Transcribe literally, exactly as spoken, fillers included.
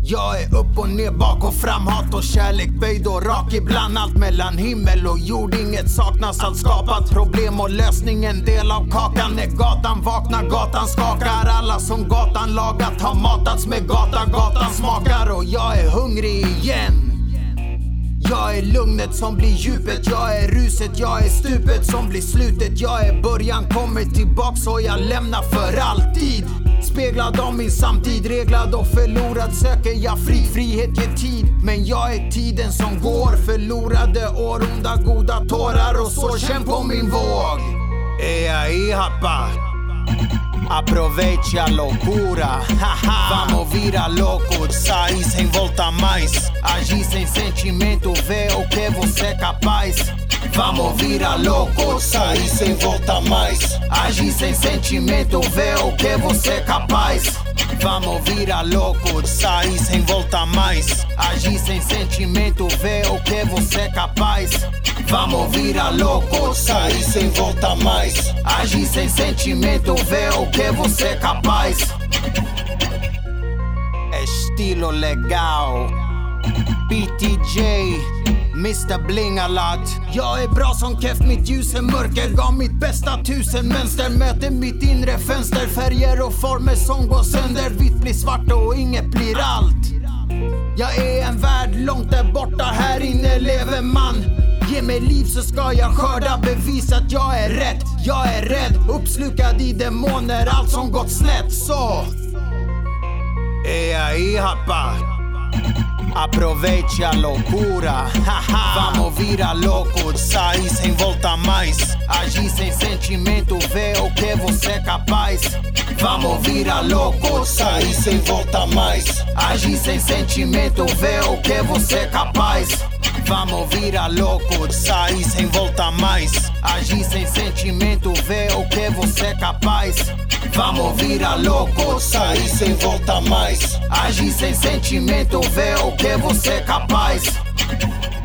Jag är upp och ner, bak och fram, hat och kärlek, böjd och rak ibland. Allt mellan himmel och jord, inget saknas, allt skapat. Problem och lösning, en del av kakan. När gatan vaknar, gatan skakar. Alla som gatan lagat har matats med gata, gatan smakar. Och jag är hungrig igen. Jag är lugnet som blir djupet, jag är ruset, jag är stupet som blir slutet. Jag är början, kommer tillbaks och jag lämnar för alltid. Speglad av min samtid, reglad och förlorad söker jag fri. Frihet ger tid, men jag är tiden som går. Förlorade år, onda goda tårar och så känn på min våg. Är jag i happa? Aprovecha loucura, vamos vira louco, sair sem volta mais, agir sem sentimento, ver o que você é capaz. Vamos vira louco, sair sem volta mais, agir sem sentimento, ver o que você é capaz. Vamos vira louco, sair sem volta mais, agir sem sentimento, ver o que você é capaz. Vamos vira louco, sair sem volta mais, agir sem sentimento, ver o que você é capaz. Estilo legal, B T J, mister Blingalot. Jag är bra som keff, mitt ljus är mörker. Gav mitt bästa tusen mönster. Möter mitt inre fönster. Färger och former som går sönder. Vitt blir svart och inget blir allt. Jag är en värld långt där borta. Här inne lever man. Ge mig liv så ska jag skörda. Bevisa att jag är rätt. Jag är rädd, uppslukad i demoner. Allt som gått snett, så är jag i happa. Aprovecha loucura, vamos vira louco, sair sem volta mais, agir sem sentimento, ver o que você é capaz. Vamos vira louco, sair sem volta mais, agir sem sentimento, ver o que você é capaz. Vamos vira louco, sair sem volta mais, agir sem sentimento, ver o que você é capaz. Vamos vira louco, sair sem volta mais, agir sem sentimento, ver o que você é capaz.